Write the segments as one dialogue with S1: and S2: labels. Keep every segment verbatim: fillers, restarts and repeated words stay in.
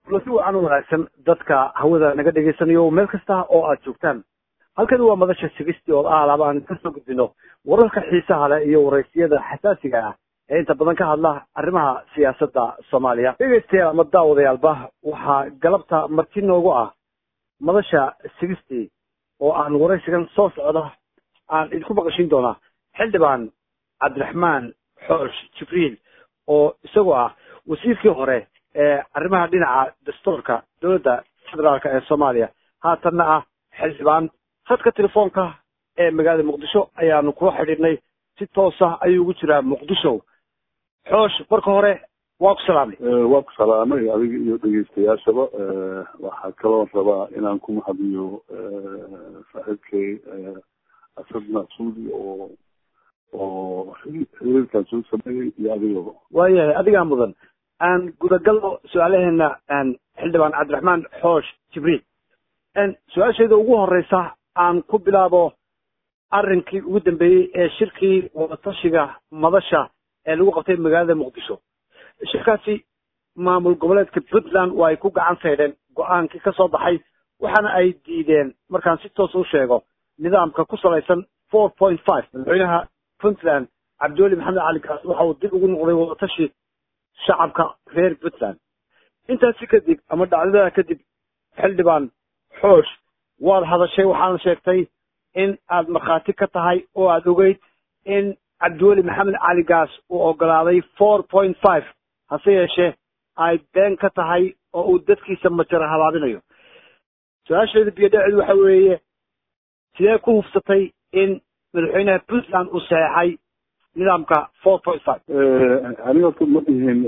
S1: kulasi wacan wanaagsan dadka hawada naga dhageysanayo meel kasta oo aad joogtaan halkan waa madasha sigistii oo ah laba aan ka soo gudbino wararka xiisaha leh iyo waraysiyada xasaasiga ah ee inta badan ka hadla arrimaha siyaasadda Soomaaliya dhegeystayaal ama daawadayaalba waxaa galabta marti noogu ah madasha sigistii oo aan waraysigan soo socda aan idinku maqashin doonaa xildhibaan cabdiraxmaan xoosh jibriil oo isagoo ah wasiirkii hore ee arrimaha dhinaca dastuurka dowladda federaalka ee Soomaaliya haatanna ah xildhibaan khadka telefoonka ee magaalada Muqdisho ayaanu ku xidhiidhnay si toos ah ayuu ugu jiraa Muqdisho xoosh marka hore waa ku salaamay
S2: waa ku salaamay adiga iyo dhegeystayaashaba waxaa kaloo rabaa inaan ku mahadiyo saaxiibkay asad masuudi oo oo xiriirkan soo sameeyay iyo adigaba
S1: waayahay adigaa mudan aan gudagalno su-aalaheena aan xildhibaan cabdiraxmaan xoosh jibriil su-aasheeda ugu horeysa aan ku bilaabo arrinkii ugu dambeeyey ee shirkii wadatashiga madasha ee lagu qabtay magaalada Muqdisho shirkaasi maamul goboleedka Puntland waa ay ku gacan saydeen go-aankii ka soo baxay waxaana ay diideen markaan si toos u sheego nidaamka ku salaysan four point five madaxweynaha Puntland Cabdiweli Maxamed Cali Gaas waxa uu dib ugu noqday wadatashi shacabka reer Puntland intaasi kadib ama dhacdada kadib xildhibaan xoosh waad hadashay waxaana sheegtay in aad markhaati ka tahay oo aad ogeyd in Cabdiweli Maxamed Cali Gaas uu ogolaaday four point five hase yeeshee ay been ka tahay oo uu dadkiisa majara habaabinayo su-aasheeda biyadhaceedu waxa weeye sidee ku hufsatay in madaxweynaha Puntland uu saxeexay nidaamka four point five
S2: aniga ma dhihin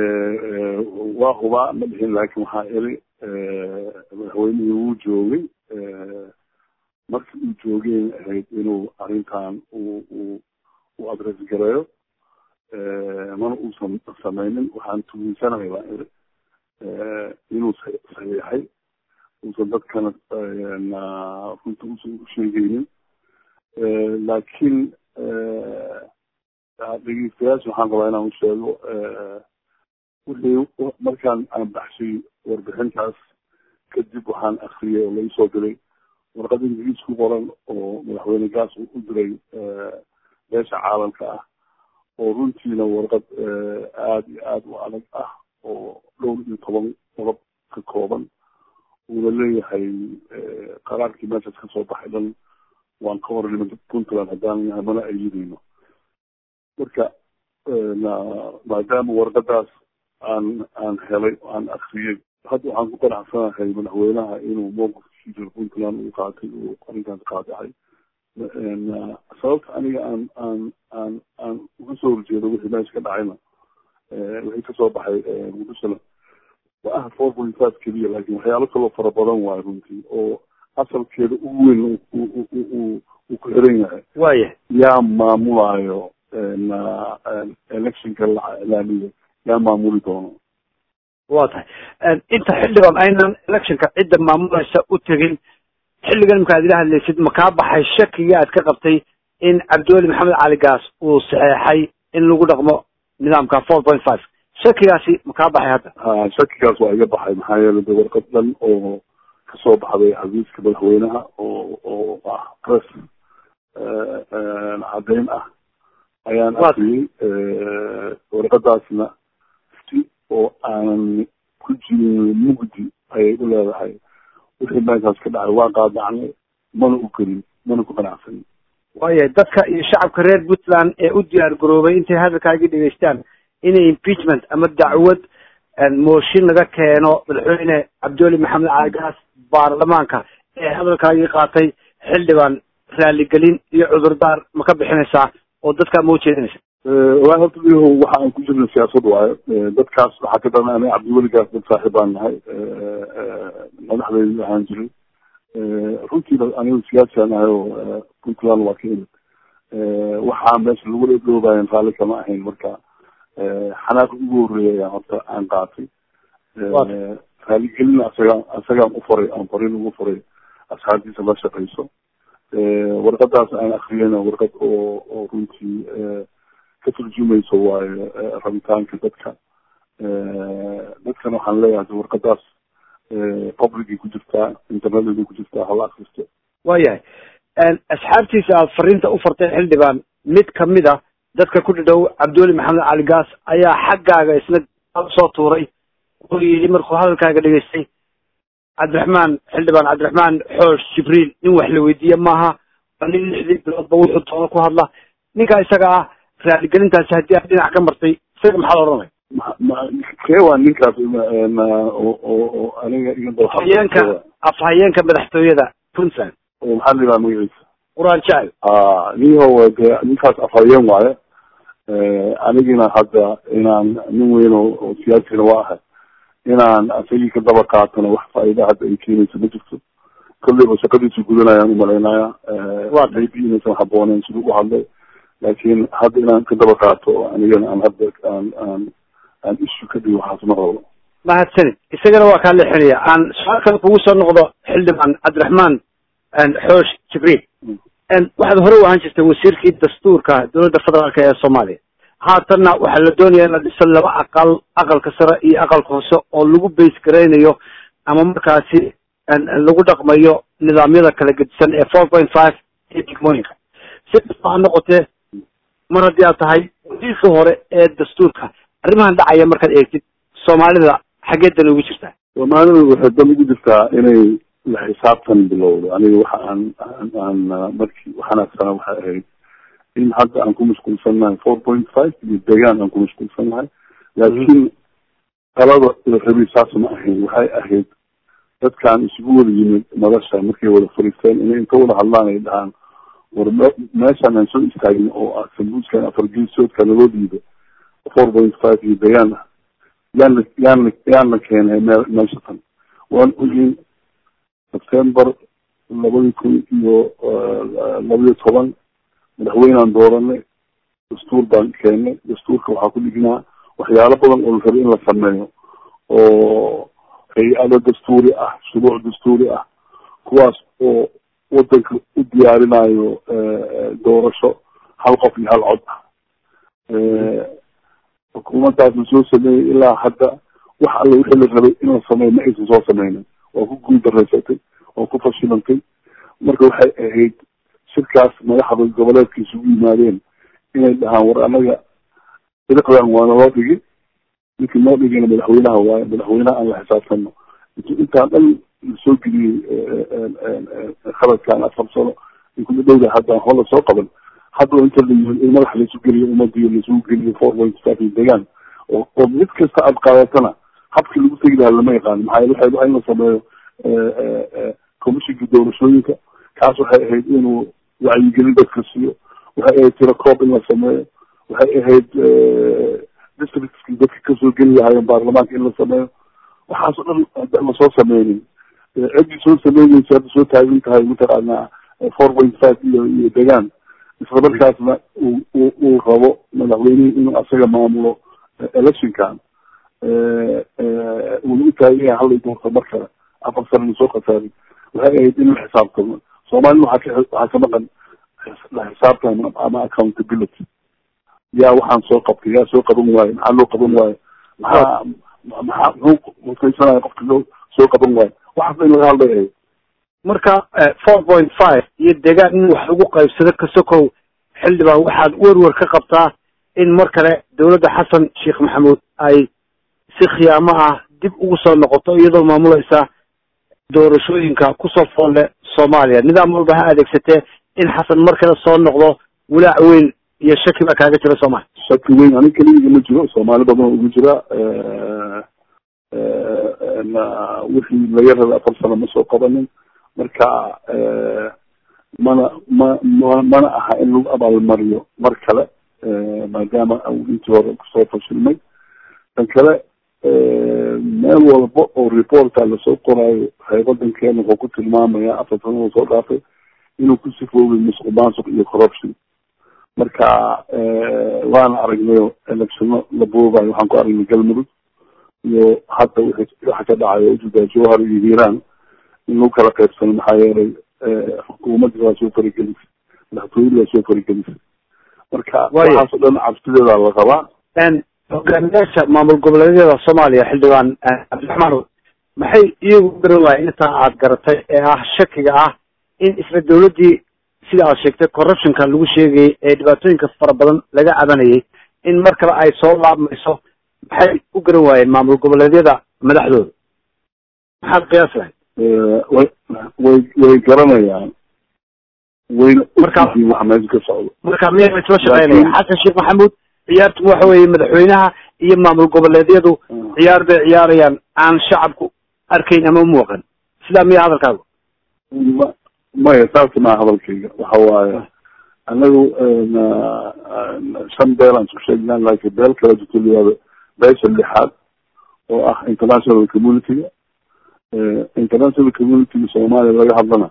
S2: waa huba ma dhihin laakiin waxaa iri madaxweynihii wuu joogay markii uu joogeen ahayd inuu arrintan uu uu u adres gareeyo mana uusan samaynin waxaan tuhinsanahay baa iri inuu saxiixay uusan dadkana runta usan u sheegaynin laakiin dhegeystayaasha waxaan rabaa inaan u sheego wixii markaan aan baxshay warbixintaas kadib waxaan akriyay oo lagu soo diray warqad ingiriis ku qoran oo madaxweyne gaas uu u diray beesha caalamka ah oo runtiina warqad aada iyo aada u adag ah oo dhowr iyo toban qodob ka kooban uuna leeyahay qaraarkii meeshaas ka soo baxay dhan waan ka hor nimid Puntland haddaan nahay mana ayidayno marka maadaama warqadaas aan aan helay aan akriyay hadda waxaan ku qanacsanahay madaxweynaha inuu mowqifkii jiro Puntland uu qaatay uu arrintaas qaadacay sababta aniga aan aan aan aan uga soo horjeedo wixii meesha ka dhacayna wixii kasoo baxay muqdishona waa ah four point five keliya laakiin waxyaalo kaloo fara badan waayo runtii oo asalkeeda ugu weyn uu ku xiran yahay
S1: waaya
S2: yaa maamulayo electionka la ilaaliyo yaa maamuli doono
S1: waa tahay inta xildhibaan aynan electionka cidda maamulaysa u tegin xilligan imka aad ila hadlaysid ma kaa baxay shakiga aad ka qabtay in Cabdiweli Maxamed Cali Gaas uu saxeexay in lagu dhaqmo nidaamka four point five shakigaasi ma kaa baxay hadda
S2: ha shakigaas waa iga baxay maxaa yeelay warqad dhan oo kasoo baxday xafiiska madaxweynaha oo oo ah press caddeyn ah ayaan akriyey warqadaasna si oo aanan ku jirin mugdi ayay u leedahay wixii meeshaas ka dhacay waa qaadacnay mana u gelin mana ku qanacsanin
S1: waayahay dadka iyo shacabka reer Puntland ee u diyaar garoobay intay hadalkaagii dhegeystaan inay impeachment ama dacwad mooshin laga keeno madaxweyne Cabdiweli Maxamed Cali Gaas baarlamaanka ee hadalkaagii qaatay xildhibaan raaligelin iyo cudurdaar ma ka bixinaysaa oo dadka ma u jeedinaysa
S2: waa horta diyaho waxa aan ku jirna siyaasad waayo dadkaas waxaa ka daran aniga Cabdiweli Gaas dad saaxiib baan nahay madaxdayda ahaan jiray runtiina aniga siyaasi aan ahay oo Puntland waa ka imid waxaa meesha lagu dhoobaayan raalli kama ahayn marka xanaaq ugu horreeyay ayaan horta aan qaatay raaligelin asaga asagaan u faray aan farin ugu faray asxaabtiisa la shaqayso warqadaas aan akriyayna warqad oo oo runtii ka turjumayso waayo rabitaanka dadka dadkan waxaan leeyahay warqadaas publicay ku jirtaa interneday ku jirtaa hala akristo
S1: waayahay asxaabtiisa aad fariinta u fartay xildhibaan mid kamid a dadka ku dhadhow cabdiweli maxamed cali gaas ayaa xaggaaga isna soo tuuray wuxuu yidhi markuu hadalkaaga dhegaystay cabdiraxmaan xildhibaan cabdiraxmaan xoosh jibriil nin wax la weydiiye maaha waa nin lixdii biloodba wuxuu doono ku hadla ninkaa isaga ah raaligelintaasi haddii aad dhinac ka martay isaga maxaa la odhanay
S2: kee waa ninkaas oo aniga
S1: afhayeenka afhayeenka madaxtooyada puntland
S2: oo maxaa la yidhaha magaciisa
S1: quraan jecel
S2: niho de ninkaas afhayeen waaye anigina hadda inaan nin weyn oo siyaasina waa ahay inaan asagii ka daba qaatana wax faa'iida hadda ay keenayso ma jirto kolleyba shaqadiisu gudanayaan umalaynaya maybe inaysan habooneen siduu u hadlay laakiin hadda inaan ka daba qaato anigana aan hadda aan aan aan ishu ka dhigo waxaas ma rabo
S1: mahadsanid isagana waa kaa leexinaya aan su-aal kale kugu soo noqdo xildhibaan cabdiraxmaan xoosh jibriil waxaad hore u ahaan jirtay wasiirkii dastuurka dowladda federaalka ee soomaaliya haatanna waxaa la doonaya in la dhiso laba aqal aqalka sare iyo aqalka hoose oo lagu base garaynayo ama markaasi lagu dhaqmayo nidaamyada kala gedisan ee four point five iyo degmooyinka si kasta ha noqotee mar haddii aad tahay wasiirka hore ee dastuurka arrimahan dhacaya markaad eegtid soomaalida xaggee dan ugu jirtaa
S2: soomaalida waxay dan ugu jirtaa inay la xisaabtan bilowdo aniga waxa aan aan markii waxaanagsana waxay ahayd in hadda aan ku mashquulsannahay four point five iyo deegaan aan ku mashquulsannahay laakiin qalada la rabay saas ma ahayn waxay ahayd dadkaan isugu wada yimid madasha markay wada fariisteen inay inta wada hadlaan ay dhahaan war meeshaan aan soo istaagna oo ah sambuuskan afar geesoodka naloo dhiiba four point five iyo deegaan ah yaana yaana yaana keenay meel meesha tan waan ogin sebtember labadii kun iyo labaiyo toban madaxweynaan dooranay dastuur baan keenay dastuurka waxaa ku dhignaa waxyaalo badan oo la rabay in la sameeyo oo hay-ado dastuuri ah shuruuc dastuuri ah kuwaas oo wadanka u diyaarinayo doorasho hal qof iyo hal cod ah xukuumaddaas la soo sameeyey ilaa hadda wax alle wixii la rabay in la sameeyo ma aysan soo sameynin waa ku guuldareysatay waa ku fashilantay marka waxay ahayd shirkaas madaxda goboleedka isugu yimaadeen inay dhahaan war anaga diriqdan waa naloo dhigi ninkii noo dhigayna madaxweynaha waaye madaxweynaha aan la xisaabtano intu intaan dhan lasoo geliyey khaladkaan afar sano in kula dhowda haddaan hola soo qaban hadda inta la yimid in madaxa laisu geliyo umadiyo laisugu geliyo four point five degaan oo oo mid kasta aada qaadatana habkii lagu tegi lahaa lama yaqaano maxaa yeele waxay in la sameeyo commissionka doorashooyinka kaas waxay ahayd inuu wacyigelin dadka siiyo waxay ahayd tirakoob in la sameeyo waxay ahayd districtskii dadka kasoo geli lahaayeen baarlamaanka in la sameeyo waxaasoo dhan haddaan lasoo sameynin ciddii soo sameyneysa hadda soo taagan tahay mataqaanaa four point five iyo iyo degaan isla markaasna uu uu rabo madaxweynihii inuu asaga maamulo electionkan uuna u taagan yahay hallay doorto mar kale afar sana lasoo khasaarin waxay ahayd in la xisaabtamo soomaalina waxaa ka waxaa ka maqan la xisaabtan ama accountability yaa waxaan soo qabtay yaa soo qaban waayo maxaa loo qaban waayo maxaa maxaa muxuu mutaysanaya qofka loo soo qaban waayo waxaasna in laga hadlay ahayd
S1: marka four point five iyo deegaan in wax lagu qaybsado kasokow xildhibaan waxaad werwer ka qabtaa in mar kale dawladda xasan sheekh maxamuud ay si khiyaamo ah dib ugu soo noqoto iyadoo maamulaysa doorashooyinka kusoo foolle soomaaliya nidaam walba ha adeegsatee in xasan mar kale soo noqdo walaac weyn iyo shaki baa kaaga jira soomaaliya
S2: shaki weyn aniga keligiga ma jiro soomaali badan oo ugu jira wixii laga rabay afar sano ma soo qabanin marka mana ma ma mana aha in lagu abaalmariyo mar kale maadaama intii hore kusoo fashilmay tan kale meel walba oo reporta lasoo qoraayo haybadankeena wuxuu ku tilmaamaya afar sanada soo dhaafay inuu ku sifoobay musuq maasuq iyo corruption marka waana aragnayo electiono la boobayo waxaan ku aragnay galmudug iyo hadda waxa ka dhacayo ujuda jowhar iyo hiiraan in lagu kala qaybsano maxaa yeelay xukuumadda waa soo faragelisay madaxtooyada waa soo faragelisay marka waxaas oo dhan cabsideeda la qabaa
S1: hogaamiyaasha maamul goboleedyada Soomaaliya xildhibaan Cabdiraxmaan maxay iyagu garan waayeen inta aad garatay ee ah shakiga ah in isla dawladii sida aad sheegtay corruptionka lagu sheegay ee dhibaatooyinka fara badan laga cabanayay in mar kale ay soo laabmayso maxay u garan waayeen maamul goboleedyada madaxdooda maxaad qiyaas lahayd
S2: way way way garanayaan way
S1: marka
S2: waxa meesha ka socdo
S1: marka miyay isla shaqeynayaan xasan sheekh maxamuud ciyaartu waxa weeye madaxweynaha iyo maamul goboleedyadu ciyaar bay ciyaarayaan aan shacabku arkayn ama muuqan sidaa miya hadalkaagu
S2: maya saas ma hadalkayga waxa waaye anagu shan beel aan isku sheegnaa laakiin beel kala jirto liyaada beesha lixaad oo ah international community-ga international community-ga soomaaliya laga hadlana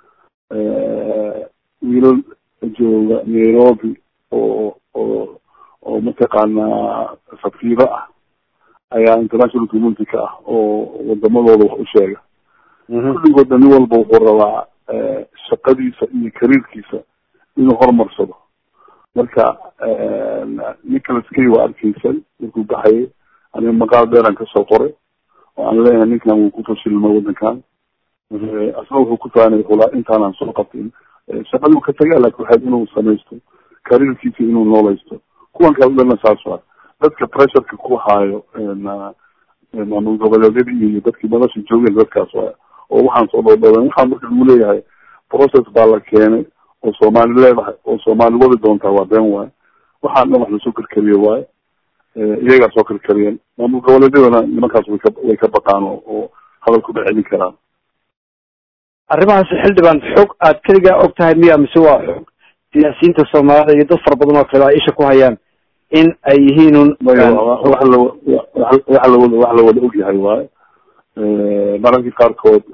S2: wiilal jooga nairobi oo oo oo mataqaanaa safiiro ah ayaa international community ka ah oo wadamadooda wax u sheega kulligoodna nin walba wuxuu rabaa shaqadiisa iyo kariirkiisa inuu horumarsado marka nicholas kay waa arkeysan markuu baxayay aniga maqaal dheeraan kasoo qoray oo aan leeyahay ninkan wuu ku fashilmay wadankan asna wuxuu ku taanay hulaa intaanaan soo qabtin shaqadii ka tagaa laakiin waxayd inuu samaysto kariirkiisa inuu noolaysto kuwan kala dhanna saas waa dadka pressureka ku haayo maamul goboleedyada iyo dadkii nolosha joogeen dadkaas waay oo waxaan soo dhoodhoobeen waxaa marka lagu leeyahay process baa la keenay oo soomaali leedahay oo soomaali wadi doontaa waa been waay waxaan dhan wax lasoo karkariye waaye iyagaa soo karkariyeen maamul goboleedyadana nimankaas way ka way ka baqaan oo oo hadal ku celin karaan
S1: arrimahaasi xildhibaan xog aad keligaa og tahay miya mise waa xog siyaasiyiinta soomaalida iyo dad fara badan oo kale ay isha ku hayaan in ay yihiin un
S2: wax la wax la wada wax la wada og yahay waaye mararka qaarkood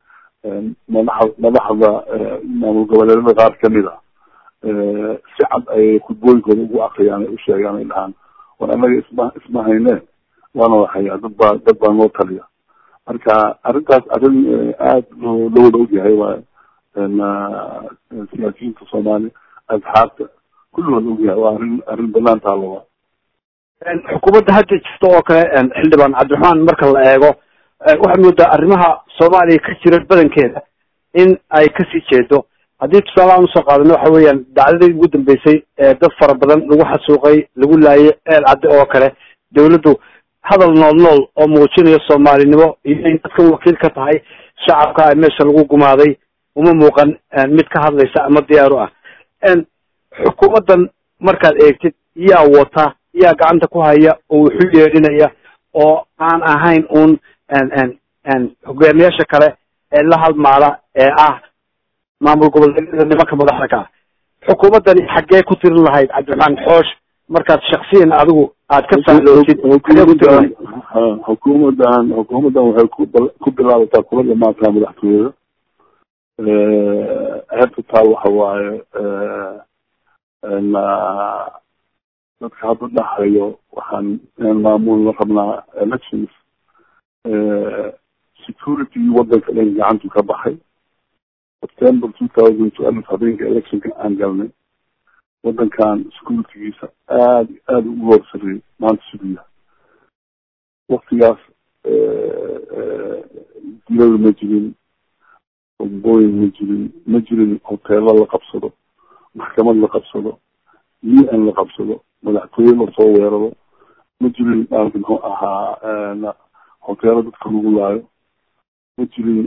S2: madaxa madaxda maamul goboleedyada qaar kamid a si cad ay khudbooyinkooda ugu akriyaan ay u sheegaan ay dhahaan war anaga isma isma hayne waana waxaya dad baa dad baa noo taliya marka arrintaas arrin aada loo loo wada og yahay waaye siyaasiyiinta soomaaliya asxaabta kulligood og yahay waa arrin arrin banaan taalo waa
S1: xukuumadda hadda jirta oo kale xildhibaan cabdiraxmaan marka la eego waxaad moodaa arrimaha soomaaliya ka jira badankeeda in ay kasii jeedo haddii tusaale aan usoo qaadano waxa weeyaan dacdadii ugu dambeysay ee dad fara badan lagu xasuuqay lagu laayay eel cadde oo kale dawladdu hadal nool nool oo muujinayo soomaalinimo iyo in dadkan wakiil ka tahay shacabka ay meesha lagu gumaaday uma muuqan mid ka hadlaysa ama diyaar u ah xukuumaddan markaad eegtid yaa wata yaa gacanta ku haya oo wuxuu yeedhinaya oo aan ahayn un hogaamiyaasha kale ee la halmaala ee ah maamul goboleedyada nimanka madaxda ka ah xukuumaddani xaggee ku tirin lahayd cabdiraxmaan xoosh markaad shaksiyan adigu aad ka faaloosid
S2: xukuumaddan xukuumaddan waxay ku ku bilaabataa kula dhamaantaa madaxtooyada ceebta taal waxa waaye dadka hadda dhahayo waxaan maamulna rabnaa elections security wadanka dhan gacantu ka baxay september two thousand twelve habeenka electionka aan galnay wadankan securitygiisa aada aada ugu horsareeyay maanta siduu yahay waktigaas dilada ma jirin bombooyin ma jirin ma jirin hoteelo la qabsado maxkamad la qabsado u n la qabsado madaxtooye lasoo weeraro ma jirin maarata muxuu ahaa hoteelo dadka lagu laayo ma jirin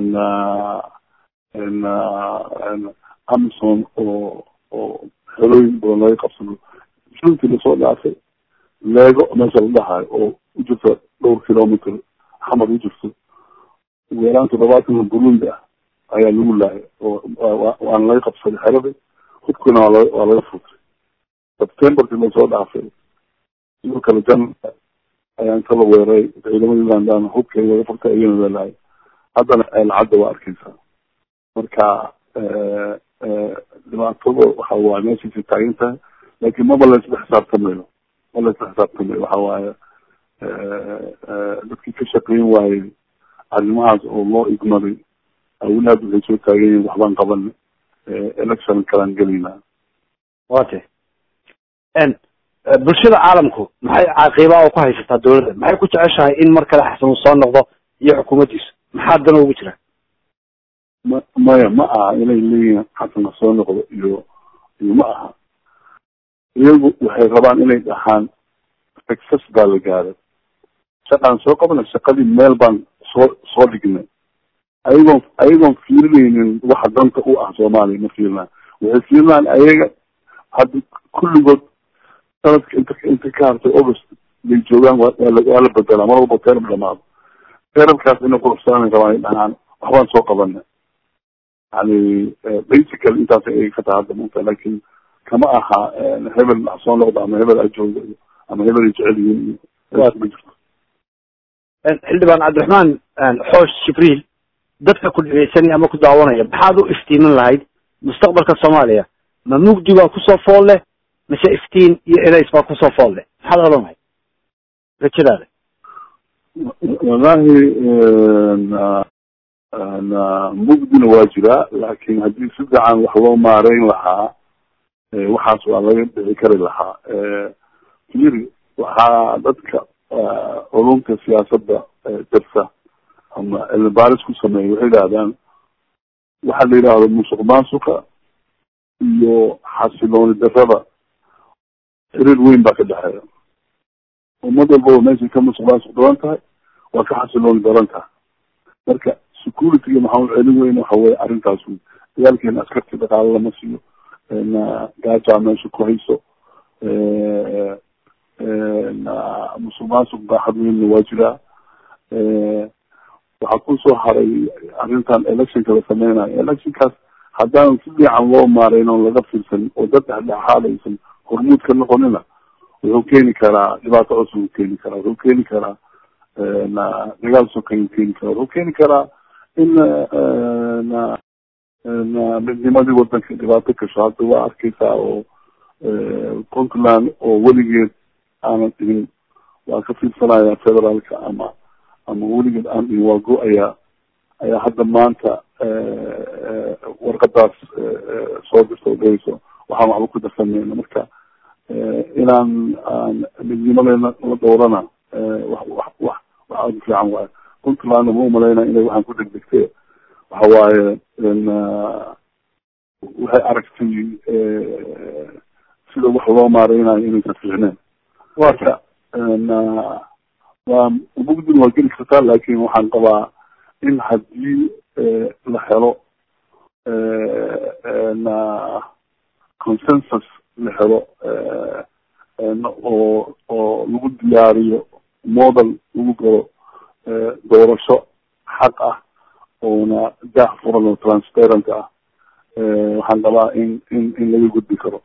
S2: amison oo oo xelooyin badan laga qabsado runtii lasoo dhaafay leego meesha la dhahayo oo u jirta dhowr kilometer xamar u jirto weeraan toddobaatan burundi ah ayaa lagu laayay oo waana laga qabsaday xerada hubkuna waa laga waa laga furtay septemberki lasoo dhaafay sidoo kale jan ayaan kala weeray ciidamada landana hubkay laga furtay ayana lalaayay haddana eelcadda waa arkeysaa marka dhibaatada waxa waaye meeshaasi taagan tahay laakiin maba laisla xisaabtamayo ma laisla xisaabtamayo waxa waaye dadkii ka shaqeyn waayey arrimahaas oo loo igmaday awlaad waxay soo taagan yihiin waxbaan qaban election kalaan gelaynaa
S1: wate bulshada caalamku maxay caaqiba oo ku haysataa dawladda maxay ku jeceshahay in mar kale xasan uu soo noqdo iyo xukuumaddiisa maxaa dan ugu jira
S2: ma maya ma aha inay leeyihiin xasan soo noqdo iyo iyo ma aha iyagu waxay rabaan inay dhahaan success baa la gaaray shaqaan soo qabnay shaqadii meel baan soo soo dhignay ayagoon ayagoon fiirinaynin waxa danta u ah soomaaliya ma fiirinaan waxay fiirinaan ayaga hadda kulligood sanadka inta inta ka hartay august bay joogaan waa waa la bedelaa mar walba terab dhamaado terabkaas inay quruxsanay rabaan ay dhahaan waxbaan soo qabanay yani basically intaas ay ka tahay hadda maanta laakiin kama aha hebel soo noqda ama hebel ajooga ama hebel ay jecel yihiin ma jirto
S1: xildhibaan cabdiraxmaan xoosh jibriil dadka ku dhegeysanaya ama ku daawanaya maxaad u iftiimin lahayd mustaqbalka soomaaliya ma mugdi baa kusoo fool leh mise iftiin iyo erays baa kusoo fool leh maxaad odhan lahayd rajadaada
S2: wallahi mugdina waa jiraa laakiin haddii si fiican wax loo maareyn lahaa waxaas waa laga dhici kari lahaa firi waxaa dadka culumta siyaasadda darsa ama cilmi baaris ku sameeya waxay yidhahdaan waxaa la yidhaahdo musuq maasuqa iyo xasilooni darrada xiriir weyn baa ka dhexeeya ummad walbaba meeshay ka musuq maasuq daran tahay waa ka xasilooni daran tahay marka security-ga maxaa u celin weyn waxa weye arrintaas wey dagaalkeena askartii dhaqaale lama siiyo gaajaa meesha ku hayso musuq maasuq baaxad weynna waa jiraa waxaa kusoo haray arrintan electionka la sameynayo electionkaas haddaan si fiican loo maarayn oon laga fiirsan oo dad dhexdhexaad aysan hormuud ka noqonina wuxuu keeni karaa dhibaato cusub uu keeni karaa wuxuu keeni karaa dagaal sokan uu keeni karaa wuxuu keeni karaa in midnimadii wadanka dhibaato gasho hadda waa arkeysaa oo puntland oo weligeed aanan dhigin waa ka fiirsanaya federaalka ama ama weligeed aan dhigin waa go-ayaa ayaa hadda maanta warqadaas soo dirta oo dhehayso waxaan waxba ku darsameyna marka inaan aan midnimadeena la dhowrana wax wax wax wax aada u fiican waayo puntlandna ma umalaynaa inay waxaan ku degdegtee waxa waaye waxay aragtay sida wax loo maareynayo inaysan fiicneen marka waa mugdin waa geli kartaa laakin waxaan qabaa in haddii la helo consensus la helo oo oo lagu diyaariyo model lagu galo doorasho xaq ah oona daah furan oo transparent ah waxaan qabaa in in in laga gudbi karo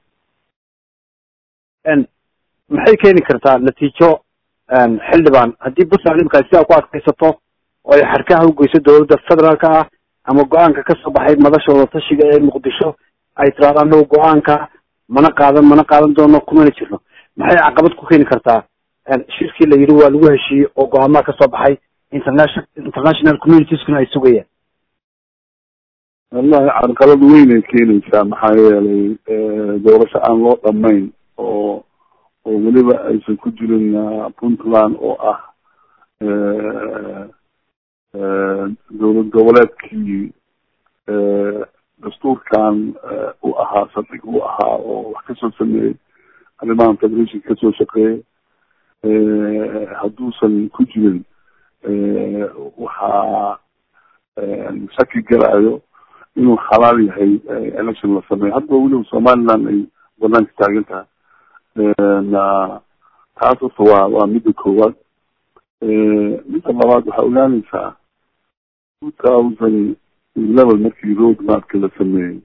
S1: maxay keeni kartaa natiijo xildhibaan haddii puntland imkaa sidaa ku adkaysato oo ay xarkaha ugeyso dawladda federaalka ah ama go-aanka kasoo baxay madashooda tashiga ee muqdisho ay tiraado anagu go-aanka mana qaadan mana qaadan doono kumana jirno maxay caqabad ku keeni kartaa shirkii la yidhi waa lagu heshiiyey oo go-aamaha kasoo baxay international international communitieskuna ay sugayaan
S2: wallahi carqalad weyn ay keenaysaa maxaa yeelay doorasho aan loo dhamayn oo oo weliba aysan ku jirin puntland oo ah dowlad goboleedkii dastuurkan u ahaa saldhig u ahaa oo wax kasoo sameeyey arrimahan federation kasoo shaqeeyey hadduusan ku jirin waxaa shaki galayo inuu xalaal yahay election la sameeyo hadba weliba somaliland ay banaanka taagan tahay taas horta waa waa midda koowaad midda labaad waxaa ogaanaysaa two thousand eleven markii road mapka la sameeyey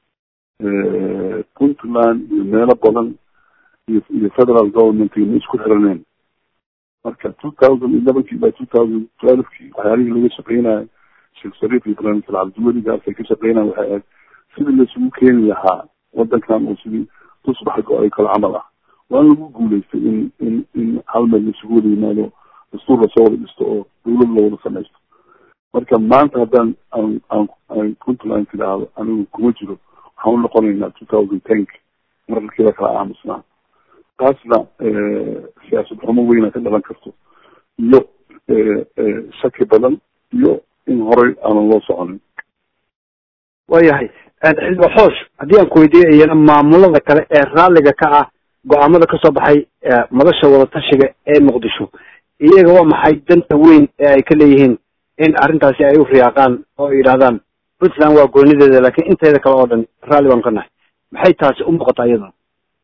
S2: puntland iyo meelo badan iyo iyo federal government ma isku xiraneen marka two thousand elevenkii by two thousand twelvekii waxyaalihii laga shaqeynayo sheekh shariif iyo barnaamijka cabdiweligaas ay ka shaqeynayan waxay ahayd sidii laisugu keeni lahaa wadankan oo sidii tusbax go-ay kale camal ah waan lagu guuleystay in in in hal meel laisugu wada yimaado dastuur lasoo wada dhisto oo dawlad la wada samaysto marka maanta haddaan aan aan aan puntland tidhaahdo anigu kuma jiro waxaan unoqonaynaa two thousand tenk mararkii la kala aamusnaa taasna siyaasad xumo weyna ka dhalan karto iyo shaki badan iyo in horey aanan loo soconin.
S1: waayahay xildhibaan xoosh haddii aan ku weydiiyo iyana maamulada kale ee raalliga ka ah go-aamada kasoo baxay madasha wadatashiga ee muqdisho iyaga waa maxay danta weyn ee ay ka leeyihiin in arrintaasi ay u riyaaqaan oo ay yidhahdaan puntland waa goonideeda laakiin inteeda kale oo dhan raalli baan ka nahay maxay taasi u muuqataa iyadana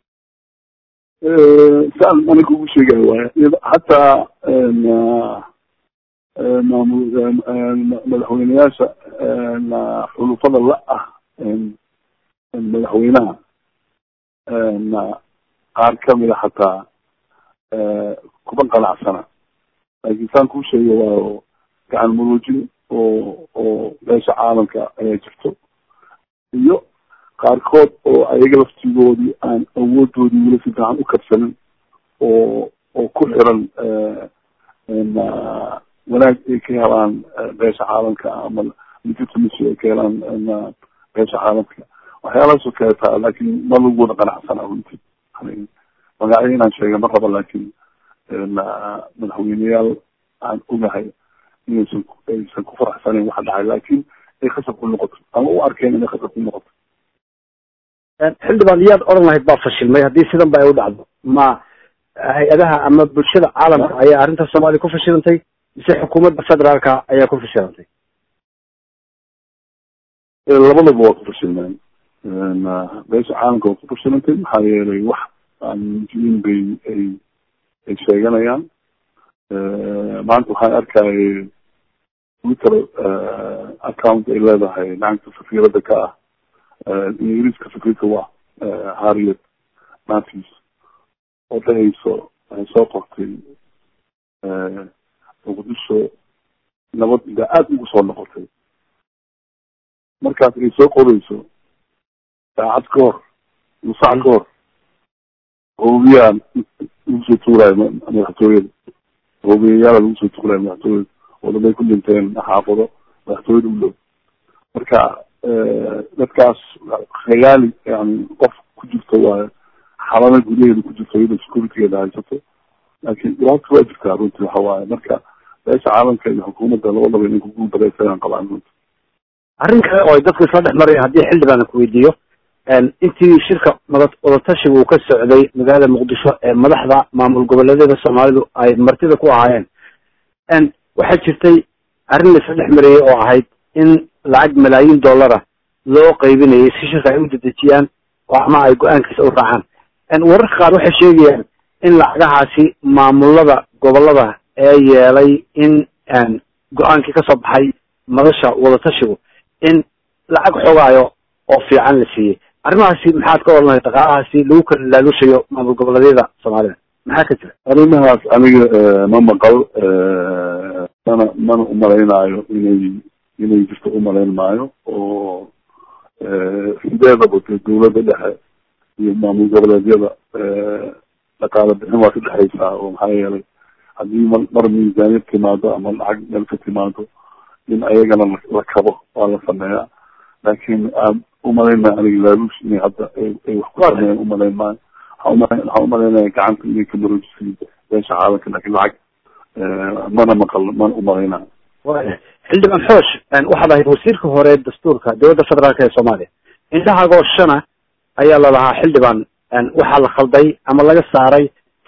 S2: saan aniga ugu sheegay waaya hataa maamul madaxweyneyaasha xulufada la ah madaxweynaha qaar kamida hataa kuma qanacsana laakiin saan kuu sheegay waa gacan muruujin oo oo meesha caalamka ayaa jirto iyo qaarkood oo ayaga laftigoodii aan awoodoodii weli si fiican u kabsanin oo oo ku xiran wanaag ay ka helaan beesha caalamka ama legitimacy ay ka helaan beesha caalamka waxyaalahaasoo kaleetaa laakiin ma lagu wada qanacsana runtii magacyo inaan sheega ma raba laakiin madaxweyneyaal aan ogahay inaysan aysan ku faraxsaneyn waxa dhacay laakiin ay khasab ku noqoto ama u arkeen inay khasab ku noqoto.
S1: xildhibaan iyaad odhan lahayd baa fashilmay haddii sidan ba ay u dhacdo ma hay-adaha ama bulshada caalamka ayaa arrinta soomaaliya ku fashilantay mise xukuumadda federaalka ayaa ku fashilantay?
S2: labadaba waa ku fashilmeen beesha caalamka waa ku fashilantay maxaa yeelay wax aan mujiin bay ay ay sheeganayaan. maanta waxaan arkayay twitter account ay leedahay lacagta safiirada ka ah ingiriiska safiirka waa harriet matthews oo dhahayso waxay soo qortay muqdisho nabad ida aada ugu soo noqotay markaas ay soo qorayso saacad ka hor nusac ka hor hoobiyaan lagu soo tuuraayo madaxtooyada hoobiyayaala lagu soo tuuraayo madaxtooyada oo dambay ku dhinteen xaafado madaxtooyada u dhow marka dadkaas khayaali yani qof ku jirto waa xalana gudaheeda ku jirto iyadoo securitygeeda haysato laakiin dhibaata waa jirtaa runtii waxa waaye marka beesha caalamka iyo xukuumadda labadaba inay kugu dareysanaan qabaan runti
S1: arrin kale oo ay dadku isla dhex maraya haddii xildhibaan ku weydiiyo intii shirka mada wadatashiga uu ka socday magaalada muqdisho ee madaxda maamul goboleedyada soomaalidu ay martida ku ahaayeen waxaa jirtay arrin la isla dhex marayay oo ahayd in lacag malaayiin dollara loo qaybinayay si shirka ay u dedejiyaan oo ama ay go-aankiisa u raacaan wararka qaar waxay sheegayaan in lacagahaasi maamulada gobolada ee yeelay in go-aankii kasoo baxay madasha wadatashigu in lacag xogaayo oo fiican la siiyey arrimahaasi maxaad ka odhan lahayd dhaqaalahaasi lagu kala laalushayo maamul goboleedyada soomaalida maxaa ka jira?
S2: arrimahaas aniga ma maqal mana mana umalaynaayo inay inay jirto umalayn maayo oo sideedaba dawladda dhexe iyo maamul goboleedyada dhaqaala bixin waa ka dhexaysaa oo maxaa yeelay haddii mar mar miisaaniyad timaado ama lacag meel ka timaado in ayagana la kabo waa la sameeyaa laakiin umalayn maayo aniga laaluush inay hadda ay wax ku sameeyaan umalayn maayo waxaa umalaynaya gacanta inay ka maroojisay beesha caalamka laakiin lacag mana maqal mana umalaynayo.
S1: xildhibaan xoosh waxaad ahayd wasiirka hore dastuurka dowladda federaalk ee soomaaliya indhahagoo shana ayaa lalahaa xildhibaan waxaa la khalday ama laga saaray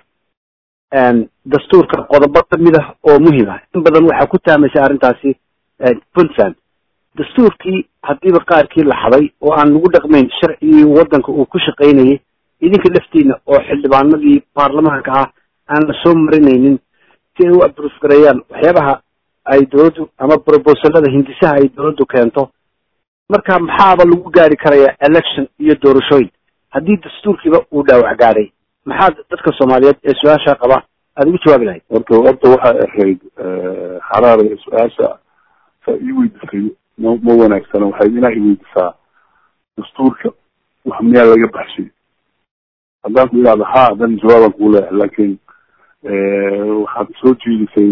S1: dastuurka qodobo kamid ah oo muhim ah in badan waxaa ku taamaysay arrintaasi puntland dastuurkii hadiiba qaarkii la xaday oo aan lagu dhaqmayn sharcigii wadanka uu ku shaqaynayay idinka laftiina oo xildhibaanadii baarlamaanka ah aan la soo marinaynin si ay u abruf gareeyaan waxyaabaha ay dawladdu ama brobosalada hindisaha ay dawladdu keento marka maxaaba lagu gaari karayaa election iyo doorashooyin haddii dastuurkiiba uu dhaawac gaadhay maxaad dadka soomaaliyeed ee su-aasha qaba aada ugu jawaabi lahayd?
S2: horta horta waxay ahayd xaraara su-aasha saa ii weydisay ma ma wanaagsana waxay inaa i weydisaa dastuurka wax miyaa laga baxshay haddaan ku idhahdo ha hadan jawaabaan kuu leeyahay laakiin waxaad soo jeedisay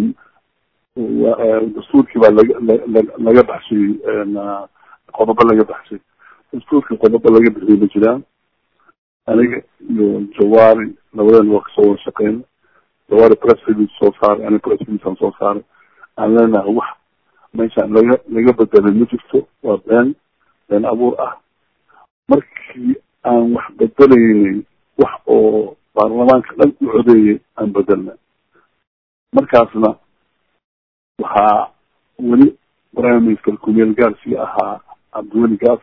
S2: dastuurkii baa laga laga baxshay qodobo laga baxshay dastuurkii qodobo laga bixiyay ma jiraan aniga iyo jawaari labadan waa kasoo wada shaqeyna dawaari press release soo saaray ani press release aan soo saaray aan leenahay wax meeshaan laga laga bedelay ma jirto waa been been abuur ah markii aan wax bedelaynay wax oo baarlamaanka dhan u codeeyay aan bedelna markaasna waxaa weli prime minister kumeel gaarsi ahaa cabdiweli gaas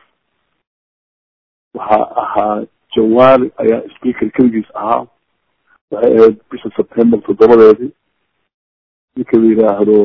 S2: waxaa ahaa jawaari ayaa speaker keligiis ahaa waxay ahayd bisha september toddobadeedii ninka la yidhaahdo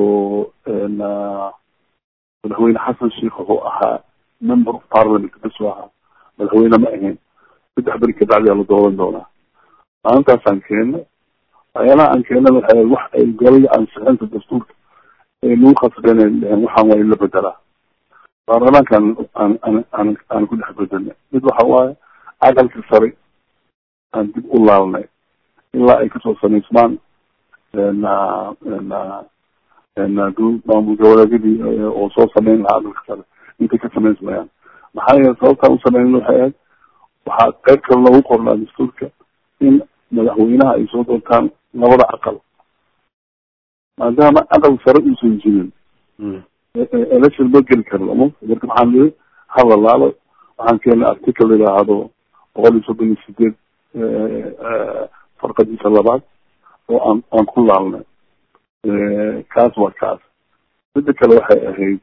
S2: madaxweyne xasan sheikh wuxuu ahaa member of parliament bas u ahaa madaxweyne ma ahayn saddex beri kabacdi aa la dooran doonaa maalintaasaan keena waxyaalaha aan keenana waxay wax ay golaya ansixinta dastuurka ay nagu khasbeen dheheen waxaan waa in la bedelaa baarlamaankaan aan aan aan aan ku dhex bedelnay mid waxa waaye aqalka sare aan dib u laalnay ilaa ay kasoo samaysmaan na na na maamul goboleedyadii oo soo sameyn lahaa aqalka sare intay ka samaysmayaan maxaa yeele sababtaan u sameyn waxay ahayd waxaa qayb kale lagu qornaa dastuurka in madaxweynaha ay soo doontaan labada aqal maadaama aqal sare uusan jirin election ma geli karno marka maxaan lii hadalaalo waxaan keenay article la yidhaahdo boqol iyo soddon iyo sideed farqadiisa labaad oo aan aan ku laalnay kaas waa kaas midda kale waxay ahayd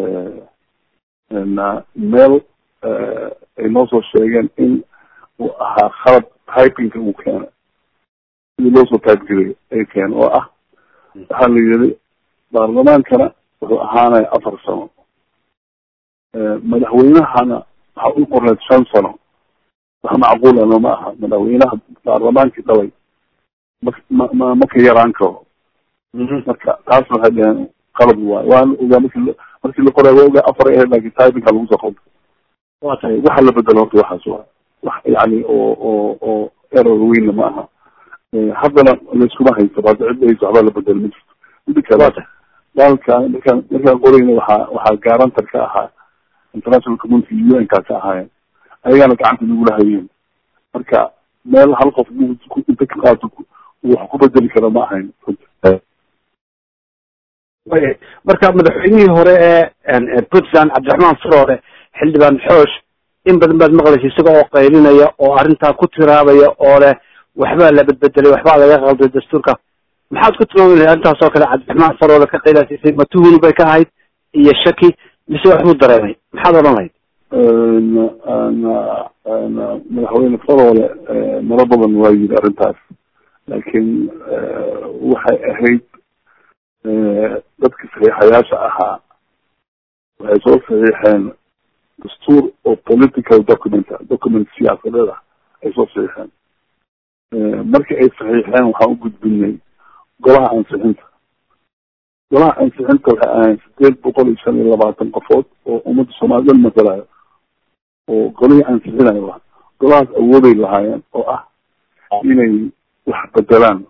S2: na meel ay noo soo sheegeen in uu ahaa khalad typinka uu keenay sidii loo soo type gelay ay keen oo ah waxaa la yidhi baarlamaankana wuxuu ahaanaya afar sano madaxweynahana waxaa u qorneed shan sano wax macquul ano ma aha madaxweynaha baarlamaankii dhalay ma ma ma ka yaraan karo marka taas waxay dheheen qalab waayo waana ogaa markii markii la qoray waa ogaa afar ahayd laakiin typinka lagu soo qabto waxa la bedelo horta waxaas waa wax yani oo oo oo error weynna ma aha haddana layskuma haysto hadda cid hayso waxbaa la bedelo ma jirto midi kale daalkaan markaan markaan qorayna waxaa waxaa garantar ka ahaa international community u n kaa ka ahaayeen ayagaana gacanta nagula hayeen marka meel hal qof inta ka qaato wax ku bedeli kara ma ahayn
S1: marka madaxweynihii hore ee puntland cabdiraxmaan faroole xildhibaan xoosh in badan baad maqlaysa isaga oo qaylinaya oo arrintaa ku tiraabaya oo leh waxbaa la bedbedelay waxbaa laga qalday dastuurka maxaad ku tilmaami lahay arrintaas oo kale cabdiraxmaan faroole ka qaylaasisay matuhun bay ka ahayd iyo shaki mise waxbuu dareemay maxaad odhan lahayd
S2: madaxweyne faroole maro badan waa yidhi arrintaas laakiin waxay ahayd dadka saxiixayaasha ahaa waxay soo saxiixeen dastuur oo political document document siyaasadeed ah ay soo saxiixeen markii ay saxiixeen waxaan u gudbinay golaha ansixinta golaha ansixinta waxay ahayn sideed boqol iyo shan iyo labaatan qofood oo ummadda soomaalida matalayo oo golihii ansixinayo ah golahaas awooday lahaayeen oo ah inay wax bedelaan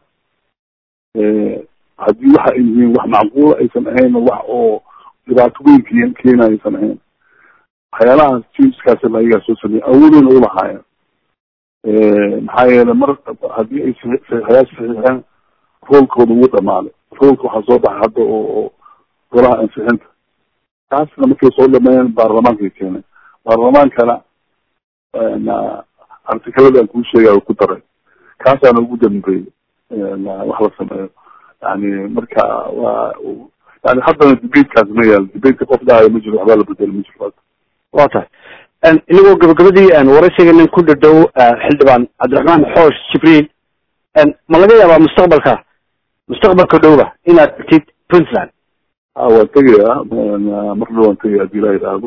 S2: haddii waxa ay yihiin wax macquula aysan ahayn wax oo dhibaato weyn keen keena aysan ahayn waxyaalahaas jiskaasna ayagaa soo sameeyey awoodayna ulahaayeen maxaa yeele mar haddii ay saxiixayaasha saxiixeen roolkooda ugu dhamaaday roolka waxaa soo baxay hadda oo golaha ansixinta taasna markay soo dhameeyeen baarlamaankay keeneen baarlamaankana artikalada aan kuu sheegaayo ku daray kaasaana ugu dambeeyey wax la sameeyo yani marka waa yani haddana debatekaas ma yaalo debateka qof dhahayo ma jiro waxbaa la bedelo ma jiro
S1: wa tahay inagoo gabagabadii waraysiganin ku dhadhow xildhibaan cabdiraxmaan xoosh jibriil ma laga yaabaa mustaqbalka mustaqbalka dhowba inaad tagtid puntland
S2: a waan tegaya mar dhow waan tegaya hadii la yidhaahdo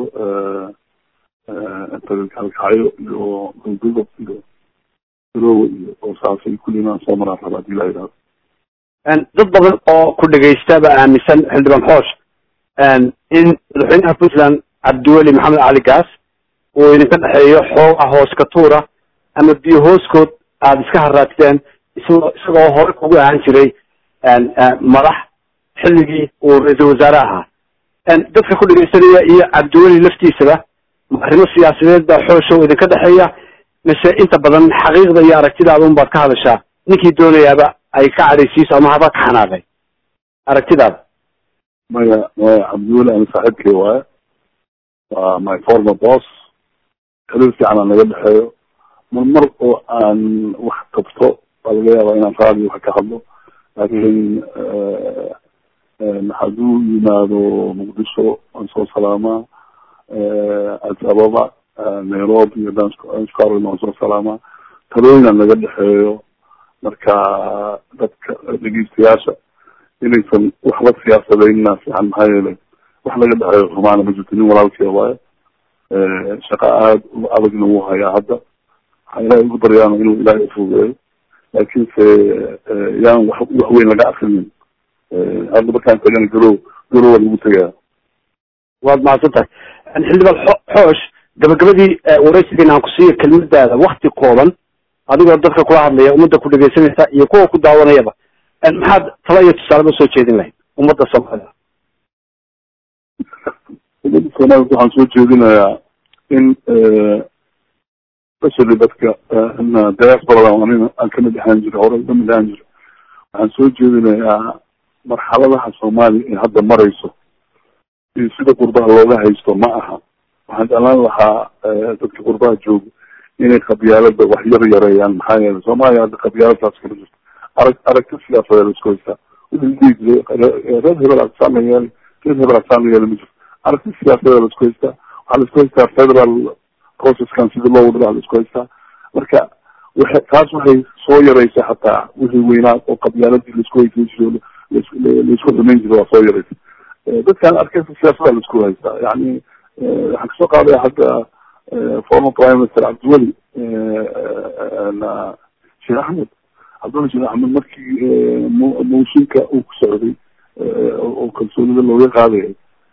S2: halkacyo iyo galdudob iyo garowe iyo oosaasay kulliinaan soo maraan raba hadii la yidhaahdo
S1: dad badan oo ku dhegaystaaba aaminsan xildhibaan xoosh in madaxweynaha puntland cabdiweli maxamed cali gaas uu idinka dhexeeyo xooga hoos ka tuura ama biyo hooskood aada iska haraatideen isagoo isagoo hore kugu ahaan jiray madax xilligii uu ra-iisul wasaare ahaa dadka ku dhegaysanaya iyo cabdiweli laftiisaba arrimo siyaasadeed baa xooshow idinka dhexeeya mise inta badan xaqiiqda iyo aragtidaada un baad ka hadashaa ninkii doonayaaba ay ka cadhaysiiso ama haba ka xanaaqay aragtidaada?
S2: maya maya cabdiweli ani saaxiibkay waaye, waa my former boss, xiriir fiican aan naga dhexeeyo. mar mar oo aan wax qabto baa laga yaabaa inaan raadiyo wax ka hadlo, laakiin hadduu yimaado muqdisho aan soo salaamaa, addis ababa, nairobi iyo danskar waan soo salaamaa. talooyin aan naga dhexeeyo, marka dadka dhegeystayaasha inaysan wax la siyaasadayna fiican, maxaa yeelay wax laga dhexeeyo rumaana ma jirto. nin walaalkee waaye, shaqa aada u adagna wuu hayaa hadda. waxaa ilaahay ugu baryaano inuu ilaahay ufugeeyo, laakiinse yaan wax wax weyn laga akrinin. hadda markaan tagana garow garow waa lagu tegaa.
S1: waad mahadsan tahay xildhibaan xoosh. gabagabadii waraysigan aan ku siiyo kelmadaada wakti kooban, adigoo dadka kula hadlaya, ummadda ku dhegaysanaysa iyo kuwa ku daawanayaba, maxaad tala iyo tusaaleba soo jeedin lahayd ummadda soomaalida?
S2: ummadda soomaalida waxaan soo jeedinayaa in especially dadka diasporada anina aan kamid ahaan jiro, hore kamid ahaan jiro, waxaan soo jeedinayaa marxaladaha soomaaliya ee hadda marayso iyo sida qurbaha looga haysto ma aha. waxaan jeclaan lahaa dadka qurbaha jooga inay qabyaalada wax yar yareeyaan, maxaa yeelay soomaaliya hadda qabyaaladaas kala jirto. arag aragti siyaasadeed isku haystaa, reer hebel agsaan la yeelay, reer hebel agsaan la yeelay ma jirto. aragti siyaasadeed la isku haystaa, waxaa la isku haystaa federal processkan sidii loo wada la isku haystaa. marka waxa taas waxay soo yaraysa xataa wixii weynaa oo qabyaaladii la isku haysan jiro la isku dhamayn jiro waa soo yaraysa. dadkaan arkaysa siyaasada la isku haystaa, yani waxaan kasoo qaadaya hadda former prime minister cabdiweli sheekh axmed cabdiweli sheekh axmed markii mooshinka uu ku socday oo kalsoonida looga qaadayay,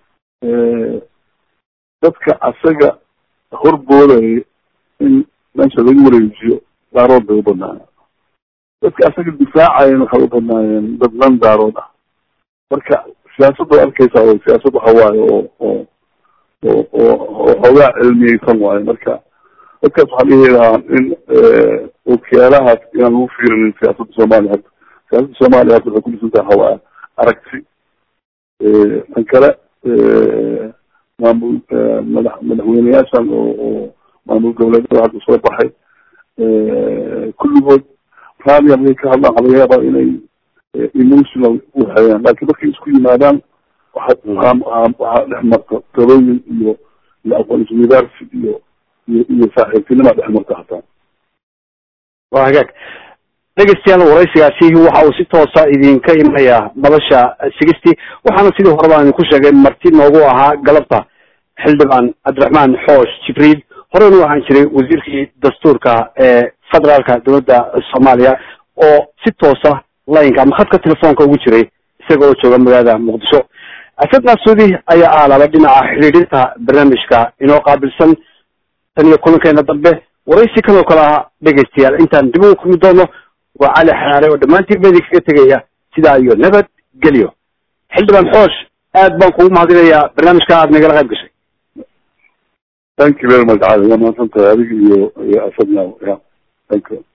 S2: dadka asaga horboodaya in meesha laga wareejiyo daarood bay u badnaayeen. dadka asaga difaacayen waxay u badnaayeen dad lan daarood ah. marka siyaasada arkaysa oo siyaasad waxa waaye oo oo oo oo hoogaa cilmiyeysan waayo. marka dadkaas waxaan dhihi lahaa in okiyaalahaas inaan lagu fiirinin siyaasadda soomaaliya hadda. siyaasadda soomaaliya hadda waxay ku dhisan tahay hawaa aragti. tan kale maamul madax madaxweyneyaashan oo oo maamul goboleedyada hadda soo baxay kulligood raadiya markay ka hadlaan waxaa laga yaabaa inay emotional u hayaan, laakiin markay isku yimaadaan waxa waxaa dhex marta talooyin iyo iyo aqoon isweydaarsi iyo iyo iyo saaxiibtinima dhex marta hataa.
S1: waa hagaag dhegeystayaal, waraysigaasi waxa uu si toosa idinka imanayaa nolosha sigistii, waxaana sidii horeba aan idinku sheegay marti noogu ahaa galabta xildhibaan cabdiraxmaan xoosh jibriil, horena waxaan jiray wasiirkii dastuurka ee federaalka dowladda soomaaliya, oo si toosa laynka ama khadka telefoonka ugu jiray isaga oo jooga magaalada muqdisho. asad naasuudi ayaa aalaba dhinaca xidhiidhinta barnaamijka inoo qaabilsan. tan iyo kulankeena dambe waraysi kanoo kale aha dhegaystayaal, intaan dib ugu kulmi doono waa cali xaraare oo dhammaantiin ba idinkaga tegaya sidaa iyo nabad gelyo. xildhibaan xoosh, aad baan kugu mahadinayaa barnaamijka aad nagala qayb gashay.
S2: thank you very much cali, waa mahadsantahay adiga iyo iyo asadna. yeah thank you.